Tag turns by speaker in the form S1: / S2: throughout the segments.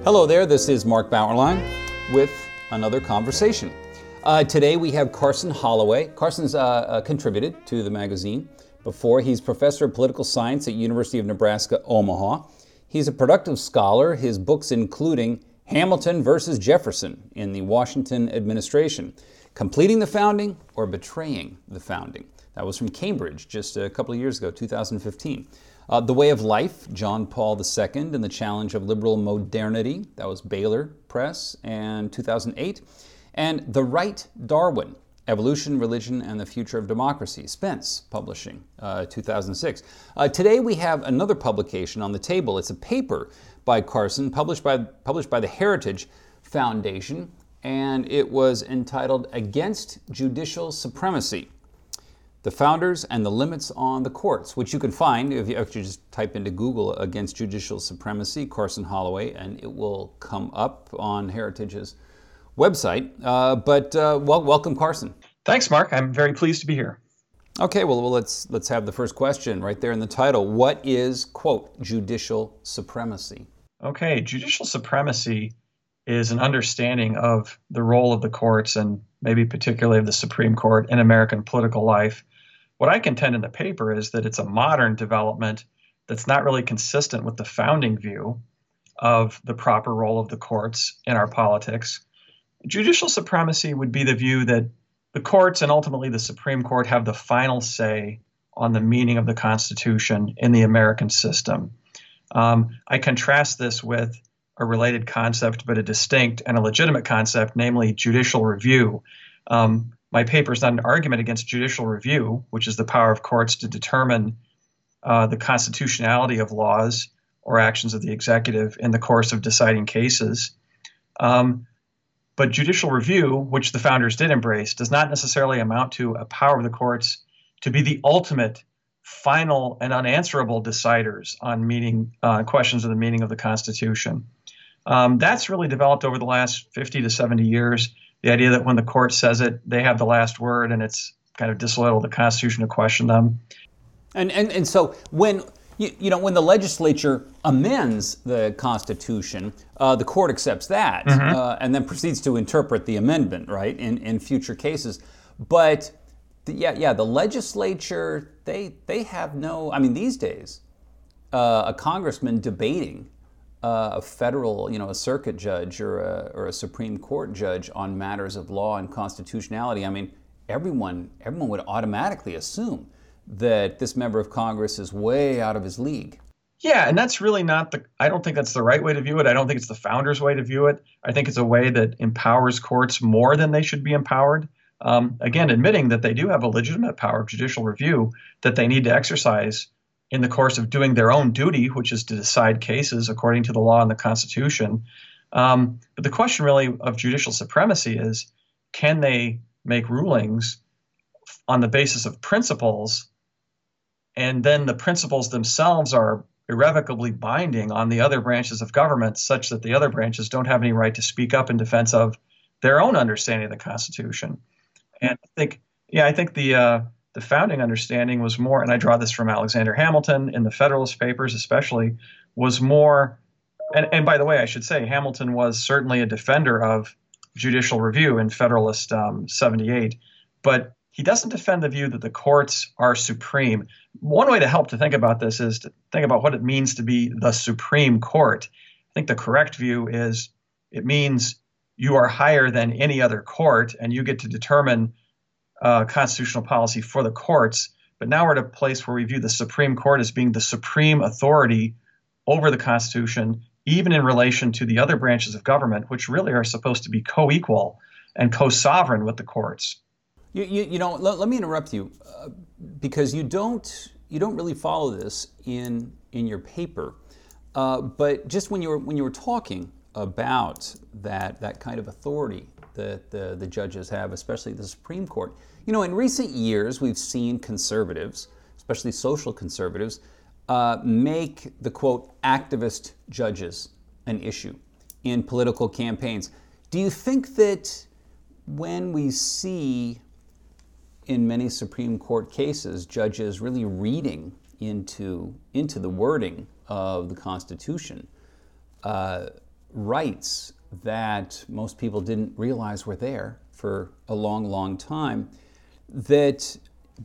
S1: Hello there, this is Mark Bauerlein with another conversation. Today we have Carson Holloway. Carson's contributed to the magazine before. He's professor of political science at University of Nebraska, Omaha. He's a productive scholar, his books including Hamilton versus Jefferson in the Washington administration, Completing the Founding or Betraying the Founding. That was from Cambridge just a couple of years ago, 2015. The Way of Life, John Paul II and the Challenge of Liberal Modernity, that was Baylor Press, and 2008. And The Right Darwin, Evolution, Religion, and the Future of Democracy, Spence Publishing, 2006. Today we have another publication on the table. It's a paper by Carson, published by the Heritage Foundation, and it was entitled Against Judicial Supremacy: The Founders and the Limits on the Courts, which you can find if you actually just type into Google Against Judicial Supremacy, Carson Holloway, and it will come up on Heritage's website. Welcome, Carson.
S2: Thanks, Mark. I'm very pleased to be here.
S1: Okay, well, let's have the first question right there in the title. What is, quote, judicial supremacy?
S2: Okay, judicial supremacy is an understanding of the role of the courts and maybe particularly of the Supreme Court in American political life. What I contend in the paper is that it's a modern development that's not really consistent with the founding view of the proper role of the courts in our politics. Judicial supremacy would be the view that the courts and ultimately the Supreme Court have the final say on the meaning of the Constitution in the American system. I contrast this with a related concept, but a distinct and a legitimate concept, namely judicial review. My paper is not an argument against judicial review, which is the power of courts to determine the constitutionality of laws or actions of the executive in the course of deciding cases. But judicial review, which the founders did embrace, does not necessarily amount to a power of the courts to be the ultimate, final, and unanswerable deciders on questions of the meaning of the Constitution. That's really developed over the last 50 to 70 years. The idea that when the court says it, they have the last word, and it's kind of disloyal to the Constitution to question them.
S1: And so when when the legislature amends the Constitution, the court accepts that and then proceeds to interpret the amendment, right, in future cases. But the legislature, they have no. I mean, these days, a congressman debating a federal, a circuit judge or a Supreme Court judge on matters of law and constitutionality, I mean, everyone would automatically assume that this member of Congress is way out of his league.
S2: Yeah, and that's really I don't think that's the right way to view it. I don't think it's the founders' way to view it. I think it's a way that empowers courts more than they should be empowered. Again, admitting that they do have a legitimate power of judicial review that they need to exercise in the course of doing their own duty, which is to decide cases according to the law and the Constitution. But the question really of judicial supremacy is, can they make rulings on the basis of principles, and then the principles themselves are irrevocably binding on the other branches of government, such that the other branches don't have any right to speak up in defense of their own understanding of the Constitution? And I think the founding understanding was more, and I draw this from Alexander Hamilton in the Federalist Papers especially, was more, and by the way, I should say Hamilton was certainly a defender of judicial review in Federalist 78, but he doesn't defend the view that the courts are supreme. One way to help to think about this is to think about what it means to be the Supreme Court. I think the correct view is it means you are higher than any other court and you get to determine constitutional policy for the courts. But now we're at a place where we view the Supreme Court as being the supreme authority over the Constitution, even in relation to the other branches of government, which really are supposed to be co-equal and co-sovereign with the courts.
S1: Let me interrupt you because you don't really follow this in your paper, but just when you were talking about that kind of authority that the judges have, especially the Supreme Court. In recent years, we've seen conservatives, especially social conservatives, make the, quote, activist judges an issue in political campaigns. Do you think that when we see in many Supreme Court cases judges really reading into the wording of the Constitution, rights that most people didn't realize were there for a long, long time, that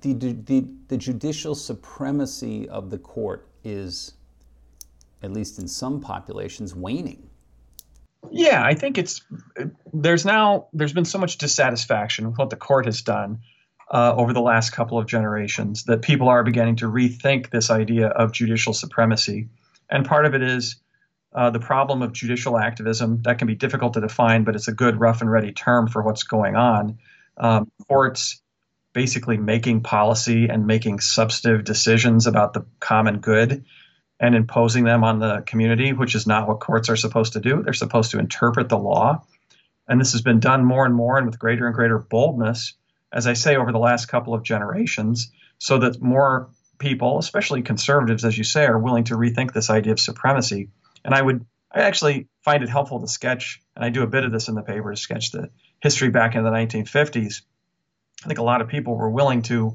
S1: the judicial supremacy of the court is, at least in some populations, waning.
S2: Yeah, I think there's been so much dissatisfaction with what the court has done over the last couple of generations that people are beginning to rethink this idea of judicial supremacy. And part of it is the problem of judicial activism. That can be difficult to define, but it's a good rough and ready term for what's going on. Courts basically making policy and making substantive decisions about the common good and imposing them on the community, which is not what courts are supposed to do. They're supposed to interpret the law. And this has been done more and more and with greater and greater boldness, as I say, over the last couple of generations, so that more people, especially conservatives, as you say, are willing to rethink this idea of supremacy. And I actually find it helpful to sketch, and I do a bit of this in the paper, to sketch the history back in the 1950s. I think a lot of people were willing to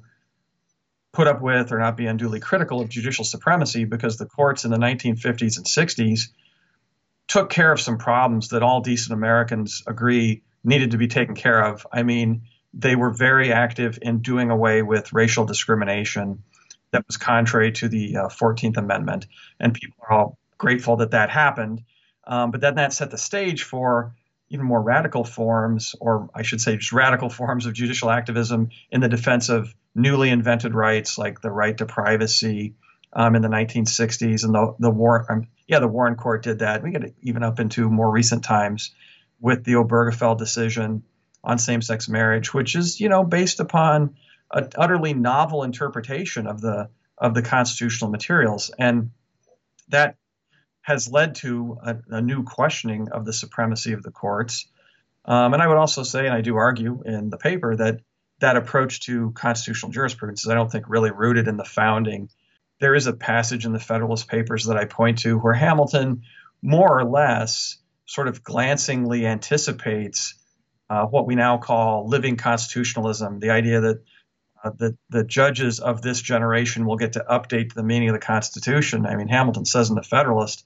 S2: put up with or not be unduly critical of judicial supremacy because the courts in the 1950s and 60s took care of some problems that all decent Americans agree needed to be taken care of. I mean, they were very active in doing away with racial discrimination that was contrary to the 14th Amendment. And people are all grateful that that happened. But then that set the stage for even more radical forms, or I should say just radical forms of judicial activism in the defense of newly invented rights like the right to privacy in the 1960s. And the Warren Court did that. We get even up into more recent times with the Obergefell decision on same-sex marriage, which is, based upon an utterly novel interpretation of the constitutional materials. And that has led to a new questioning of the supremacy of the courts. And I would also say, and I do argue in the paper, that approach to constitutional jurisprudence is, I don't think, really rooted in the founding. There is a passage in the Federalist Papers that I point to where Hamilton more or less sort of glancingly anticipates what we now call living constitutionalism, the idea that the judges of this generation will get to update the meaning of the Constitution. I mean, Hamilton says in the Federalist,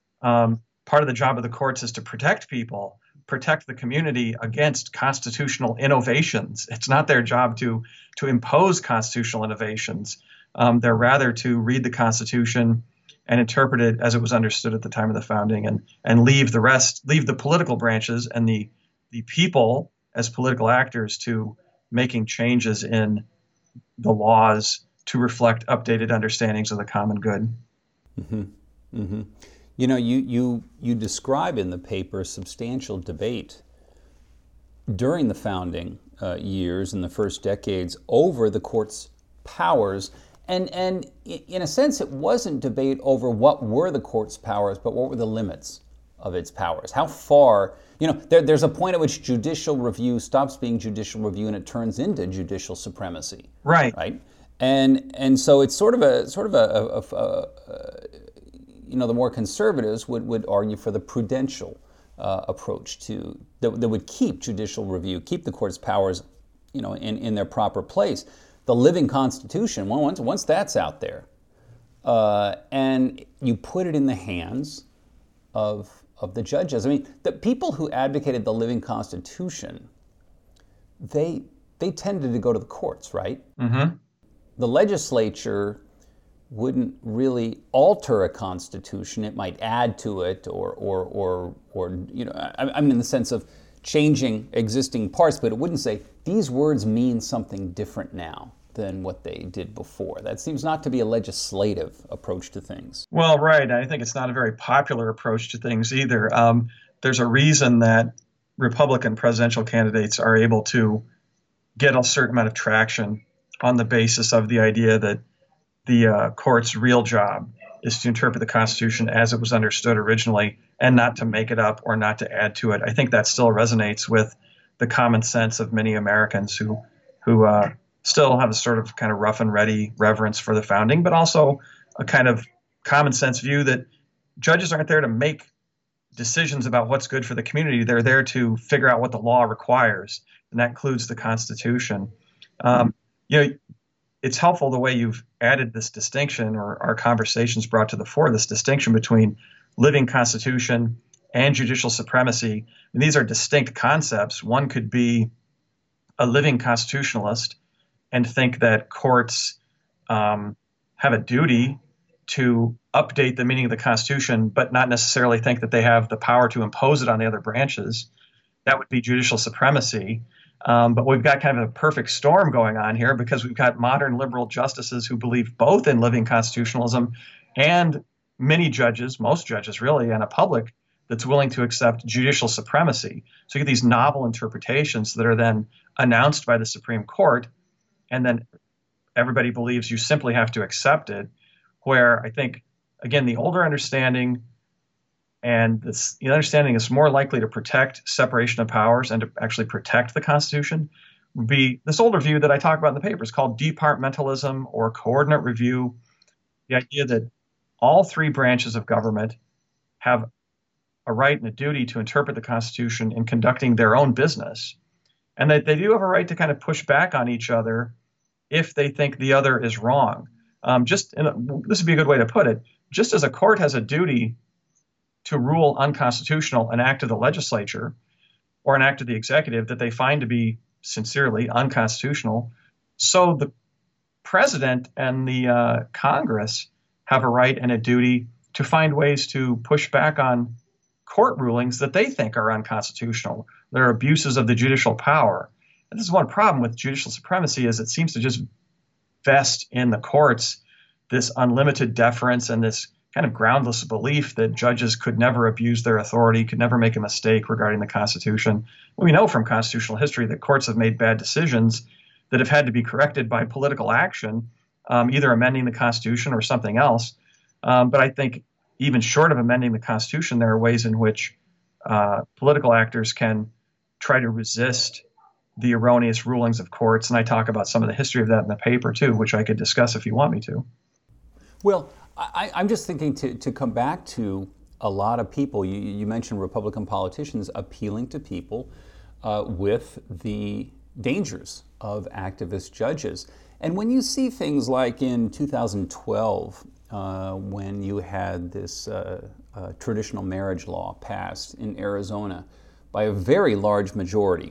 S2: part of the job of the courts is to protect people, protect the community against constitutional innovations. It's not their job to impose constitutional innovations. They're rather to read the Constitution and interpret it as it was understood at the time of the founding, and leave the political branches and the people as political actors to making changes in the laws to reflect updated understandings of the common good.
S1: Mm-hmm. Mm-hmm. You describe in the paper substantial debate during the founding years in the first decades over the court's powers. And in a sense, it wasn't debate over what were the court's powers, but what were the limits of its powers. How far, there's a point at which judicial review stops being judicial review and it turns into judicial supremacy.
S2: Right.
S1: Right. And so it's sort of a the more conservatives would argue for the prudential approach that would keep judicial review, keep the court's powers, in their proper place. The living Constitution, once that's out there, and you put it in the hands of the judges. I mean, the people who advocated the living Constitution, they tended to go to the courts, right?
S2: Mm-hmm.
S1: The legislature wouldn't really alter a constitution. It might add to it, or I mean, in the sense of changing existing parts, but it wouldn't say these words mean something different now than what they did before. That seems not to be a legislative approach to things.
S2: Well, right. I think it's not a very popular approach to things either. There's a reason that Republican presidential candidates are able to get a certain amount of traction on the basis of the idea that the court's real job is to interpret the Constitution as it was understood originally and not to make it up or not to add to it. I think that still resonates with the common sense of many Americans who still have a sort of kind of rough and ready reverence for the founding, but also a kind of common sense view that judges aren't there to make decisions about what's good for the community. They're there to figure out what the law requires, and that includes the Constitution. It's helpful the way you've added this distinction, or our conversations brought to the fore this distinction between living Constitution and judicial supremacy. And these are distinct concepts. One could be a living constitutionalist and think that courts have a duty to update the meaning of the Constitution, but not necessarily think that they have the power to impose it on the other branches. That would be judicial supremacy. But we've got kind of a perfect storm going on here because we've got modern liberal justices who believe both in living constitutionalism and many judges, most judges really, and a public that's willing to accept judicial supremacy. So you get these novel interpretations that are then announced by the Supreme Court, and then everybody believes you simply have to accept it, where I think, again, the older understanding and the understanding is more likely to protect separation of powers and to actually protect the Constitution would be this older view that I talk about in the papers called departmentalism or coordinate review. The idea that all three branches of government have a right and a duty to interpret the Constitution in conducting their own business, and that they do have a right to kind of push back on each other if they think the other is wrong. This would be a good way to put it. Just as a court has a duty to rule unconstitutional an act of the legislature or an act of the executive that they find to be sincerely unconstitutional, so the president and the Congress have a right and a duty to find ways to push back on court rulings that they think are unconstitutional. There are abuses of the judicial power. And this is one problem with judicial supremacy, is it seems to just vest in the courts this unlimited deference and this kind of groundless belief that judges could never abuse their authority, could never make a mistake regarding the Constitution. We know from constitutional history that courts have made bad decisions that have had to be corrected by political action, either amending the Constitution or something else. But I think even short of amending the Constitution, there are ways in which political actors can try to resist the erroneous rulings of courts. And I talk about some of the history of that in the paper too, which I could discuss if you want me to.
S1: Well, I'm just thinking to come back to a lot of people. You mentioned Republican politicians appealing to people with the dangers of activist judges. And when you see things like in 2012, when you had this traditional marriage law passed in Arizona by a very large majority,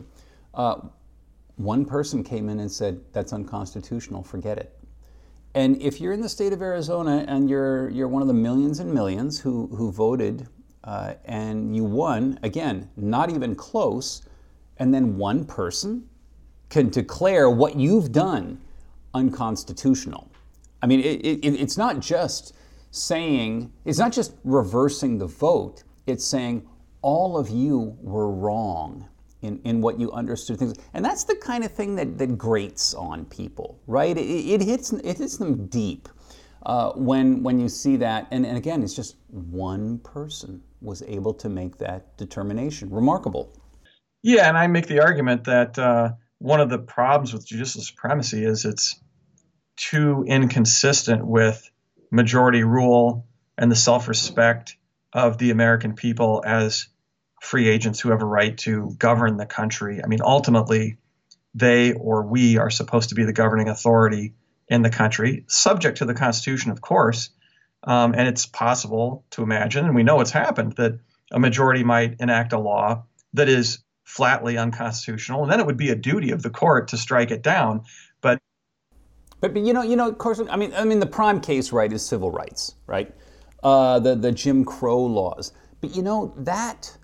S1: one person came in and said, that's unconstitutional, forget it. And if you're in the state of Arizona and you're one of the millions and millions who voted and you won, again, not even close, and then one person can declare what you've done unconstitutional. I mean, it's not just saying, it's not just reversing the vote, it's saying all of you were wrong in what you understood things. And that's the kind of thing that grates on people, right? It hits them deep when you see that. And again, it's just one person was able to make that determination. Remarkable.
S2: Yeah, and I make the argument that one of the problems with judicial supremacy is it's too inconsistent with majority rule and the self-respect of the American people as free agents who have a right to govern the country. I mean, ultimately, they or we are supposed to be the governing authority in the country, subject to the Constitution, of course. And it's possible to imagine, and we know it's happened, that a majority might enact a law that is flatly unconstitutional, and then it would be a duty of the court to strike it down. But
S1: you know, of course, I mean, the prime case, right, is civil rights, right? The Jim Crow laws. But you know that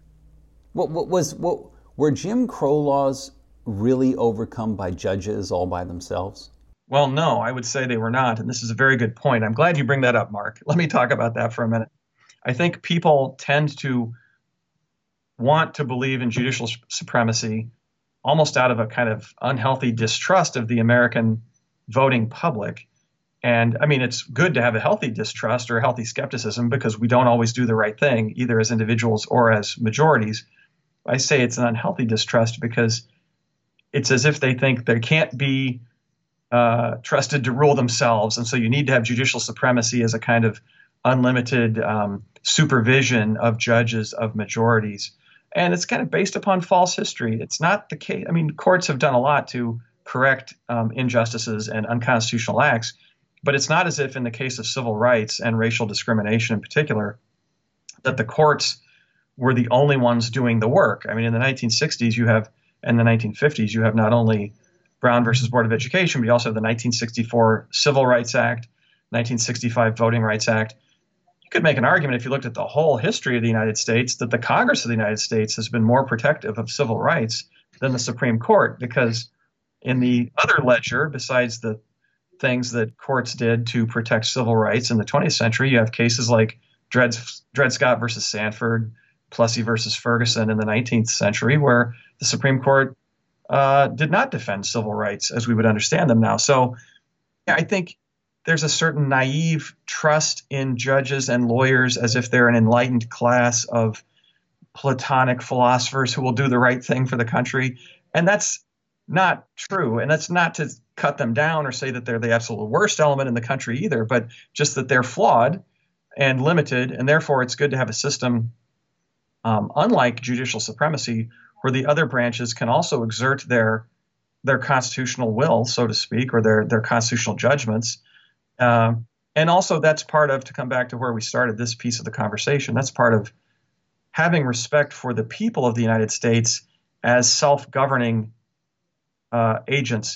S1: were Jim Crow laws really overcome by judges all by themselves?
S2: Well, no, I would say they were not, and this is a very good point. I'm glad you bring that up, Mark. Let me talk about that for a minute. I think people tend to want to believe in judicial supremacy almost out of a kind of unhealthy distrust of the American voting public. And I mean, it's good to have a healthy distrust or a healthy skepticism because we don't always do the right thing, either as individuals or as majorities. I say it's an unhealthy distrust because it's as if they think they can't be trusted to rule themselves. And so you need to have judicial supremacy as a kind of unlimited supervision of judges, of majorities. And it's kind of based upon false history. It's not the case. I mean, courts have done a lot to correct injustices and unconstitutional acts, but it's not as if in the case of civil rights and racial discrimination in particular, that the courts were the only ones doing the work. I mean, in the 1960s, and the 1950s, you have not only Brown versus Board of Education, but you also have the 1964 Civil Rights Act, 1965 Voting Rights Act. You could make an argument if you looked at the whole history of the United States that the Congress of the United States has been more protective of civil rights than the Supreme Court, because in the other ledger, besides the things that courts did to protect civil rights in the 20th century, you have cases like Dred Scott versus Sanford, Plessy versus Ferguson in the 19th century, where the Supreme Court did not defend civil rights as we would understand them now. So yeah, I think there's a certain naive trust in judges and lawyers as if they're an enlightened class of Platonic philosophers who will do the right thing for the country. And that's not true. And that's not to cut them down or say that they're the absolute worst element in the country either, but just that they're flawed and limited. And therefore, it's good to have a system, unlike judicial supremacy, where the other branches can also exert their constitutional will, so to speak, or their constitutional judgments. And also that's part of, to come back to where we started this piece of the conversation, that's part of having respect for the people of the United States as self-governing agents.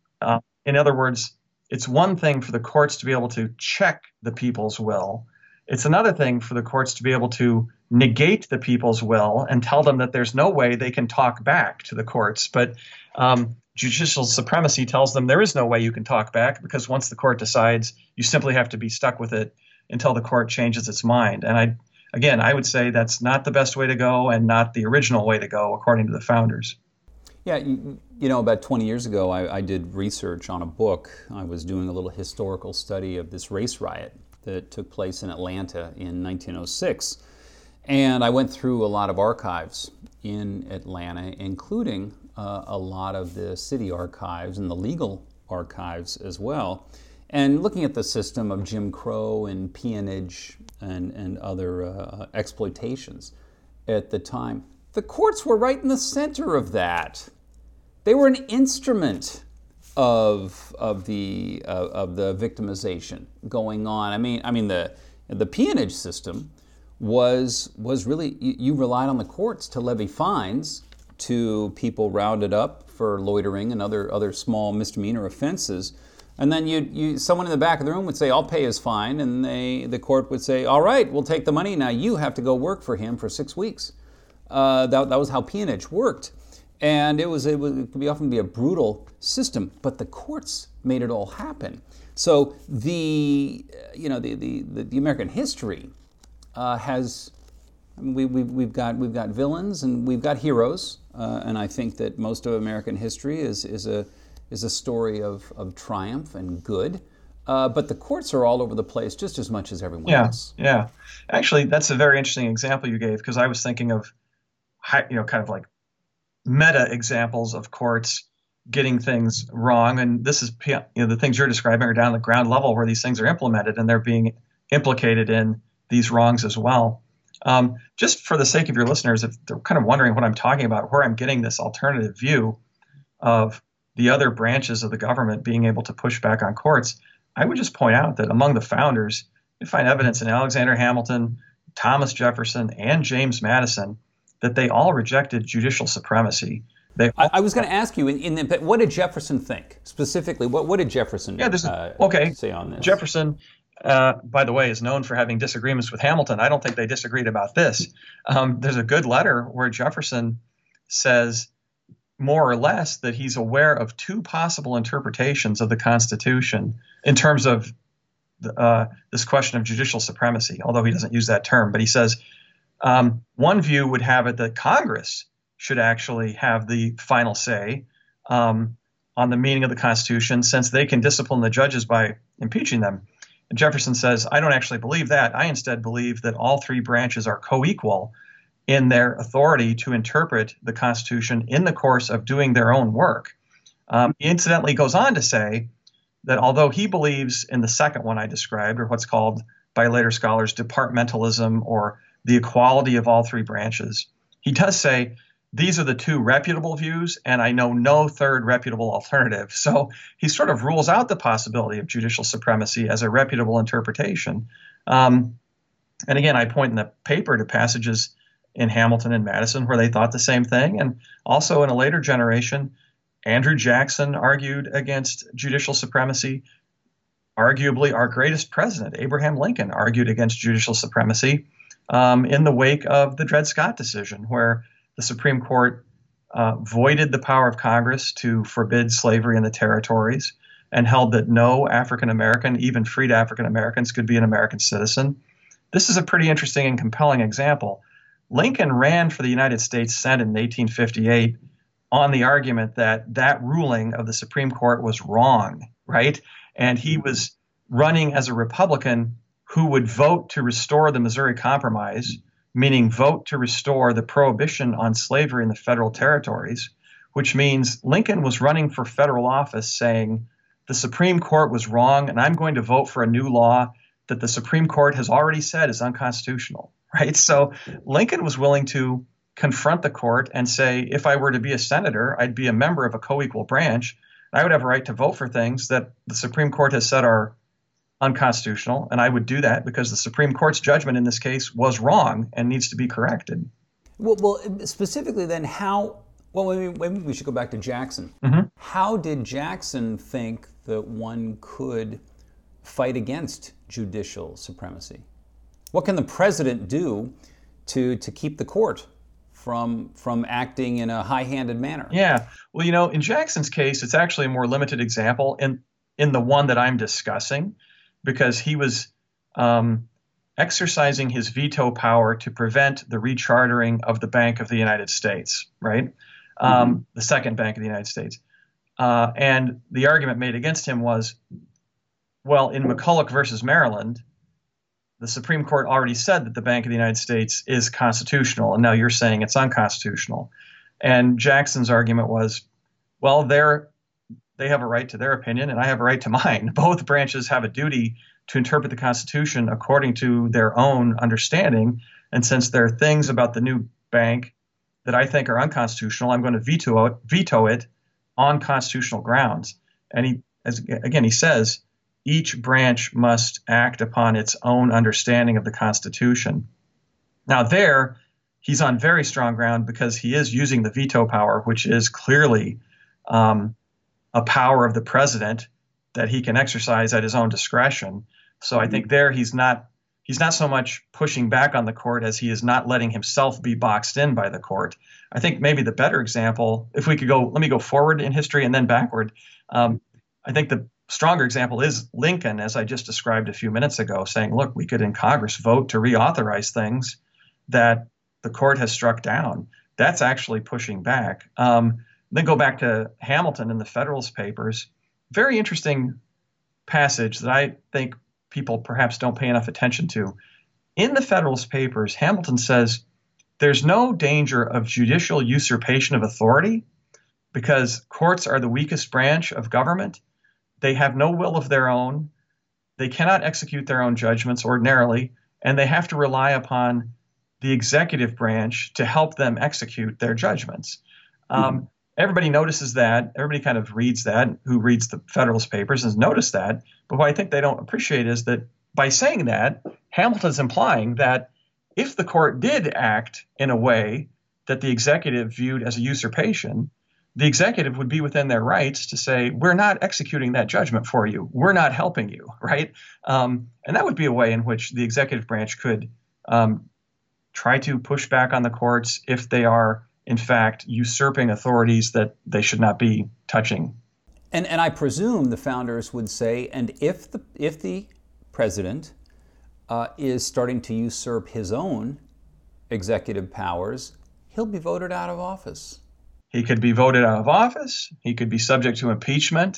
S2: In other words, it's one thing for the courts to be able to check the people's will. It's another thing for the courts to be able to negate the people's will and tell them that there's no way they can talk back to the courts. But judicial supremacy tells them there is no way you can talk back, because once the court decides, you simply have to be stuck with it until the court changes its mind. And I would say that's not the best way to go and not the original way to go, according to the founders.
S1: Yeah, you know, about 20 years ago, I did research on a book. I was doing a little historical study of this race riot that took place in Atlanta in 1906. And I went through a lot of archives in Atlanta, including a lot of the city archives and the legal archives as well, and looking at the system of Jim Crow and peonage and other exploitations at the time. The courts were right in the center of that. They were an instrument of the victimization going on. I mean the peonage system was really, you relied on the courts to levy fines to people rounded up for loitering and other small misdemeanor offenses. And then someone in the back of the room would say, "I'll pay his fine," and the court would say, "All right, we'll take the money. Now you have to go work for him for 6 weeks." That was how peonage worked, and it could often be a brutal system. But the courts made it all happen. So the American history has. We've got villains and we've got heroes, and I think that most of American history is a story of triumph and good. But the courts are all over the place just as much as everyone else.
S2: Yeah. Actually, that's a very interesting example you gave, because I was thinking of, kind of like meta examples of courts getting things wrong. And this is, the things you're describing are down at the ground level where these things are implemented and they're being implicated in these wrongs as well. Just for the sake of your listeners, if they're kind of wondering what I'm talking about, where I'm getting this alternative view of the other branches of the government being able to push back on courts, I would just point out that among the founders, you find evidence in Alexander Hamilton, Thomas Jefferson, and James Madison that they all rejected judicial supremacy.
S1: I was going to ask you, but what did Jefferson think specifically? What did Jefferson say on this?
S2: Jefferson, by the way, is known for having disagreements with Hamilton. I don't think they disagreed about this. There's a good letter where Jefferson says more or less that he's aware of two possible interpretations of the Constitution in terms of this question of judicial supremacy, although he doesn't use that term. But he says one view would have it that Congress should actually have the final say on the meaning of the Constitution, since they can discipline the judges by impeaching them. And Jefferson says, I don't actually believe that. I instead believe that all three branches are co-equal in their authority to interpret the Constitution in the course of doing their own work. He incidentally goes on to say that although he believes in the second one I described, or what's called by later scholars departmentalism, or the equality of all three branches, he does say these are the two reputable views, and I know no third reputable alternative. So he sort of rules out the possibility of judicial supremacy as a reputable interpretation. And again, I point in the paper to passages in Hamilton and Madison, where they thought the same thing. And also in a later generation, Andrew Jackson argued against judicial supremacy. Arguably, our greatest president, Abraham Lincoln, argued against judicial supremacy in the wake of the Dred Scott decision, where the Supreme Court voided the power of Congress to forbid slavery in the territories and held that no African American, even freed African Americans, could be an American citizen. This is a pretty interesting and compelling example. Lincoln ran for the United States Senate in 1858 on the argument that that ruling of the Supreme Court was wrong, right? And he was running as a Republican who would vote to restore the Missouri Compromise, meaning vote to restore the prohibition on slavery in the federal territories, which means Lincoln was running for federal office saying the Supreme Court was wrong and I'm going to vote for a new law that the Supreme Court has already said is unconstitutional, right? So Lincoln was willing to confront the court and say, if I were to be a senator, I'd be a member of a co-equal branch. I would have a right to vote for things that the Supreme Court has said are unconstitutional, and I would do that because the Supreme Court's judgment in this case was wrong and needs to be corrected.
S1: Well, specifically then, maybe we should go back to Jackson.
S2: Mm-hmm.
S1: How did Jackson think that one could fight against judicial supremacy? What can the president do to keep the court from acting in a high-handed manner?
S2: Yeah. Well, in Jackson's case, it's actually a more limited example in the one that I'm discussing, because he was exercising his veto power to prevent the rechartering of the Bank of the United States, right? The Second Bank of the United States. And the argument made against him was, well, in McCulloch versus Maryland, the Supreme Court already said that the Bank of the United States is constitutional, and now you're saying it's unconstitutional. And Jackson's argument was, well, they have a right to their opinion, and I have a right to mine. Both branches have a duty to interpret the Constitution according to their own understanding. And since there are things about the new bank that I think are unconstitutional, I'm going to veto it on constitutional grounds. And he says, each branch must act upon its own understanding of the Constitution. Now there, he's on very strong ground because he is using the veto power, which is clearly a power of the president that he can exercise at his own discretion. So I think there he's not so much pushing back on the court as he is not letting himself be boxed in by the court. I think maybe the better example, if we could let me go forward in history and then backward. I think the stronger example is Lincoln, as I just described a few minutes ago, saying, look, we could in Congress vote to reauthorize things that the court has struck down. That's actually pushing back. Then go back to Hamilton in the Federalist Papers. Very interesting passage that I think people perhaps don't pay enough attention to. In the Federalist Papers, Hamilton says there's no danger of judicial usurpation of authority because courts are the weakest branch of government. They have no will of their own. They cannot execute their own judgments ordinarily, and they have to rely upon the executive branch to help them execute their judgments. Everybody notices that. Everybody kind of reads that, who reads the Federalist Papers has noticed that. But what I think they don't appreciate is that by saying that, Hamilton's implying that if the court did act in a way that the executive viewed as a usurpation, the executive would be within their rights to say, we're not executing that judgment for you. We're not helping you, right? And that would be a way in which the executive branch could try to push back on the courts if they are, in fact, usurping authorities that they should not be touching.
S1: And I presume the founders would say, and if the president is starting to usurp his own executive powers, he'll be voted out of office.
S2: He could be voted out of office. He could be subject to impeachment.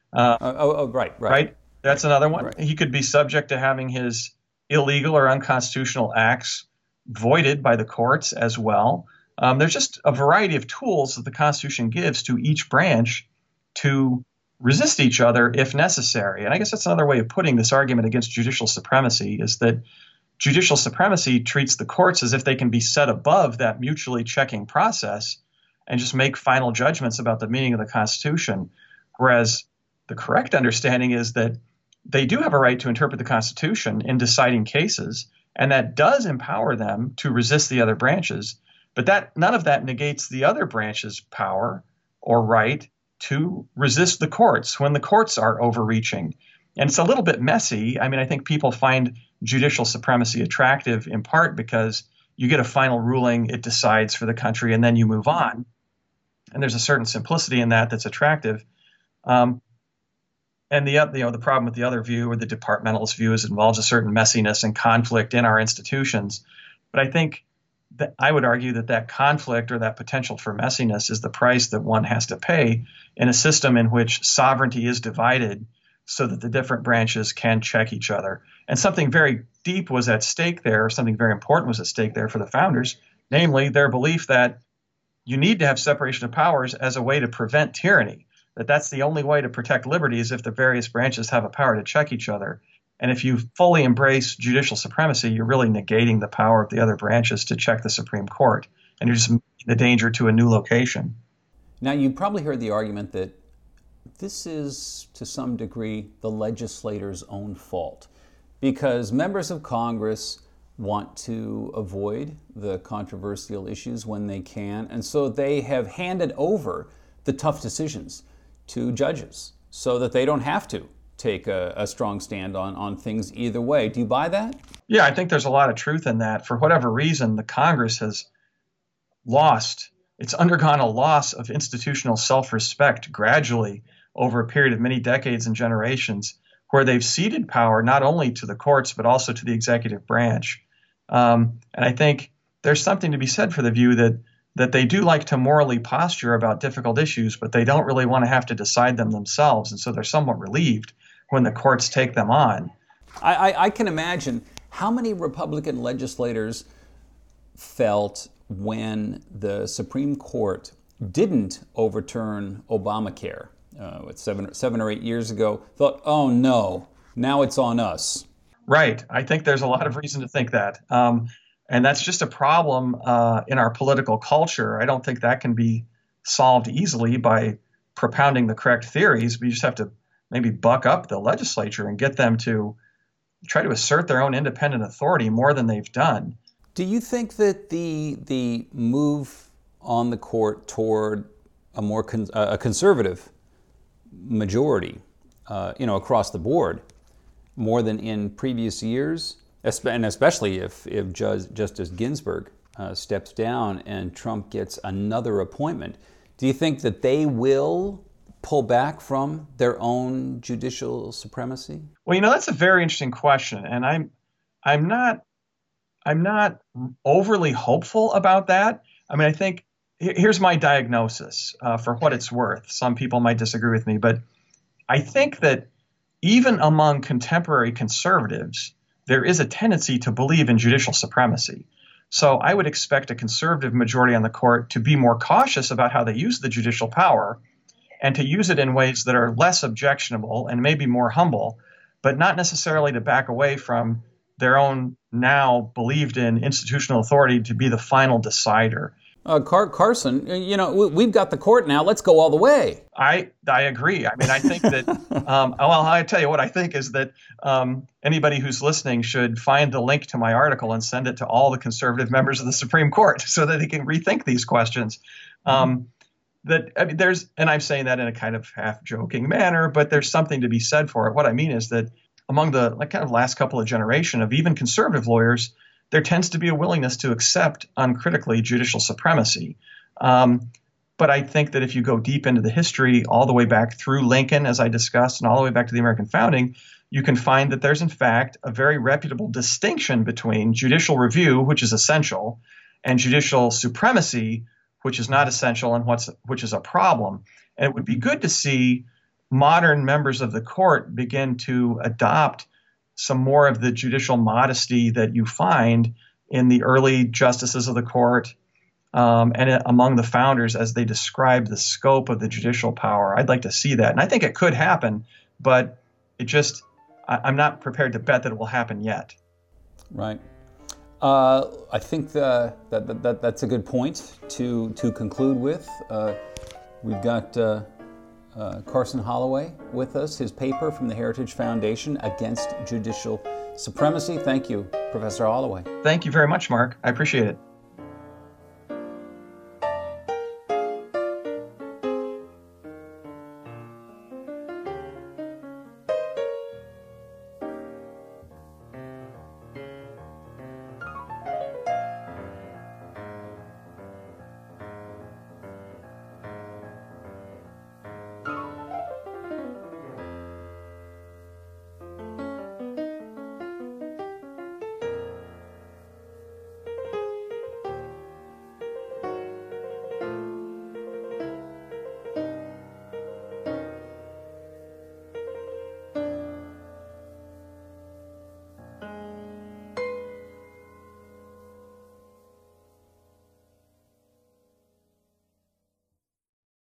S1: Right.
S2: That's another one.
S1: Right.
S2: He could be subject to having his illegal or unconstitutional acts voided by the courts as well. There's just a variety of tools that the Constitution gives to each branch to resist each other if necessary. And I guess that's another way of putting this argument against judicial supremacy, is that judicial supremacy treats the courts as if they can be set above that mutually checking process and just make final judgments about the meaning of the Constitution. Whereas the correct understanding is that they do have a right to interpret the Constitution in deciding cases, And that does empower them to resist the other branches, but that none of that negates the other branch's power or right to resist the courts when the courts are overreaching. And it's a little bit messy. I mean, I think people find judicial supremacy attractive in part because you get a final ruling, it decides for the country, and then you move on. And there's a certain simplicity in that that's attractive. And the problem with the other view, or the departmentalist view, is it involves a certain messiness and conflict in our institutions. But I think that I would argue that conflict, or that potential for messiness, is the price that one has to pay in a system in which sovereignty is divided so that the different branches can check each other. And something very deep was at stake there, something very important was at stake there for the founders, namely their belief that you need to have separation of powers as a way to prevent tyranny, that's the only way to protect liberties if the various branches have a power to check each other. And if you fully embrace judicial supremacy, you're really negating the power of the other branches to check the Supreme Court, and you're just moving the danger to a new location.
S1: Now, you probably heard the argument that this is, to some degree, the legislator's own fault, because members of Congress want to avoid the controversial issues when they can, and so they have handed over the tough decisions to judges so that they don't have to take a strong stand on things either way. Do you buy that?
S2: Yeah, I think there's a lot of truth in that. For whatever reason, the Congress has it's undergone a loss of institutional self-respect gradually over a period of many decades and generations, where they've ceded power not only to the courts, but also to the executive branch. And I think there's something to be said for the view that they do like to morally posture about difficult issues, but they don't really want to have to decide them themselves. And so they're somewhat relieved when the courts take them on.
S1: I can imagine how many Republican legislators felt when the Supreme Court didn't overturn Obamacare, 7 or 8 years ago, thought, oh no, now it's on us.
S2: Right. I think there's a lot of reason to think that. And that's just a problem in our political culture. I don't think that can be solved easily by propounding the correct theories. We just have to maybe buck up the legislature and get them to try to assert their own independent authority more than they've done.
S1: Do you think that the move on the court toward a more conservative majority, across the board, more than in previous years, and especially if Justice Ginsburg steps down and Trump gets another appointment, do you think that they will pull back from their own judicial supremacy?
S2: Well, that's a very interesting question, and I'm not overly hopeful about that. I mean, I think here's my diagnosis for what it's worth. Some people might disagree with me, but I think that even among contemporary conservatives, there is a tendency to believe in judicial supremacy. So I would expect a conservative majority on the court to be more cautious about how they use the judicial power, and to use it in ways that are less objectionable and maybe more humble, but not necessarily to back away from their own now believed in institutional authority to be the final decider.
S1: Carson, we've got the court now. Let's go all the way.
S2: I agree. I mean, I think that, I tell you what I think is that anybody who's listening should find the link to my article and send it to all the conservative members of the Supreme Court so that they can rethink these questions. And I'm saying that in a kind of half-joking manner, but there's something to be said for it. What I mean is that among the kind of last couple of generations of even conservative lawyers, there tends to be a willingness to accept uncritically judicial supremacy. But I think that if you go deep into the history, all the way back through Lincoln, as I discussed, and all the way back to the American founding, you can find that there's in fact a very reputable distinction between judicial review, which is essential, and judicial supremacy, which is not essential and which is a problem. And it would be good to see modern members of the court begin to adopt some more of the judicial modesty that you find in the early justices of the court and among the founders as they describe the scope of the judicial power. I'd like to see that. And I think it could happen, but I'm not prepared to bet that it will happen yet.
S1: Right. I think that's a good point to conclude with. We've got Carson Holloway with us, his paper from the Heritage Foundation, Against Judicial Supremacy. Thank you, Professor Holloway.
S2: Thank you very much, Mark. I appreciate it.